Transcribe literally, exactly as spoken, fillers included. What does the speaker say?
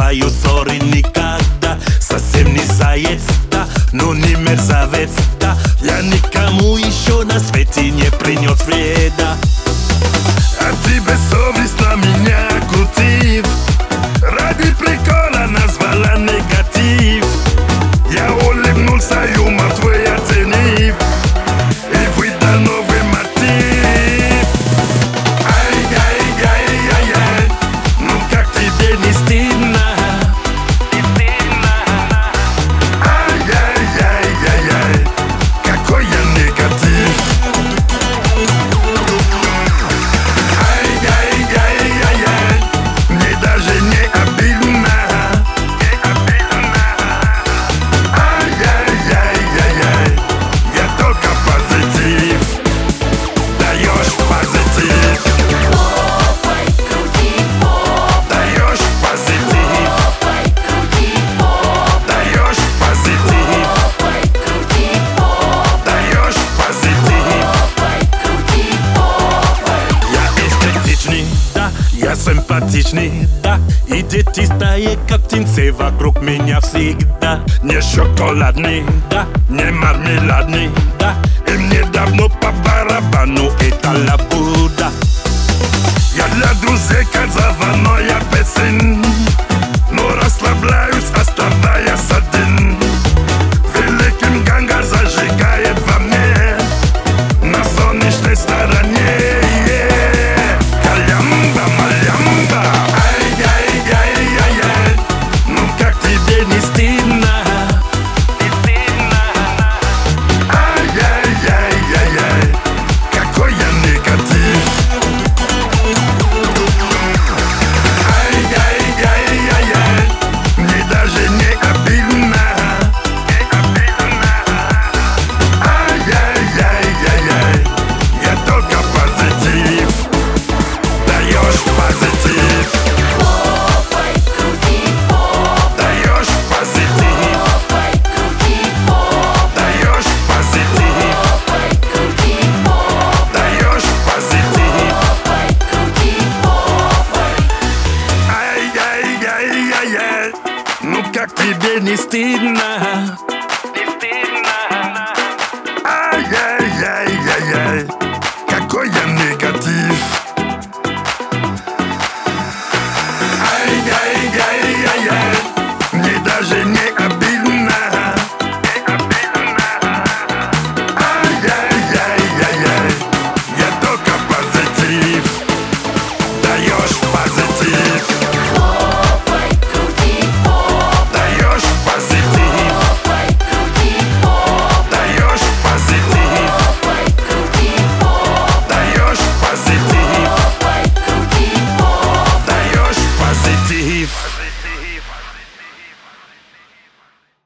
бываю ссоры никогда. Совсем не заяц, да, но не мерзавец, да. Я никому еще на свете не принес вреда. А ты бессовестно меня крутив, ради прикола назвала негатив. Я улыбнулся, юмор твой оценив, и выдал новый мотив. Ай-яй-яй-яй-яй, ну как тебе не стыдно? Не стыдно. Ай-яй-яй-яй-яй, какой я негатив. Ай-яй-яй-яй-яй, мне даже не обидно. Не обидно. Ай-яй-яй-яй-яй, я только позитив. Даешь позитив. Попой крути, поп, Даешь позитив. попой крути, поп, Даешь позитив. попой крути, поп, Даешь позитив. попой крути, попой. Я эстетичный, да, я симпатичный, да. И дети стаи, как птенцы вокруг меня всегда. Не шоколадный, да, не мармеладный, да. И мне давно по барабану эта лабуда. Я для друзей как заводная песен, но расслабляюсь, оставаясь один. Великим ганга зажигает во мне на солнечной стороне. Калямба, малямба. Ай-яй-яй-яй-яй, ну как тебе не стыдно? Не стыдно. Ай-яй-яй-яй-яй, какой я негатив. Ай-яй-яй-яй-яй, мне даже не обидно. Не обидно. Ай-яй-яй-яй-яй, я только позитив. Даешь позитив. Попой крути, поп, Даешь позитив. попой крути, поп, Даешь позитив. попой крути, поп, Даешь позитив. попой крути, попой. Ай-яй-яй-яй-яй, ну как тебе не стыдно?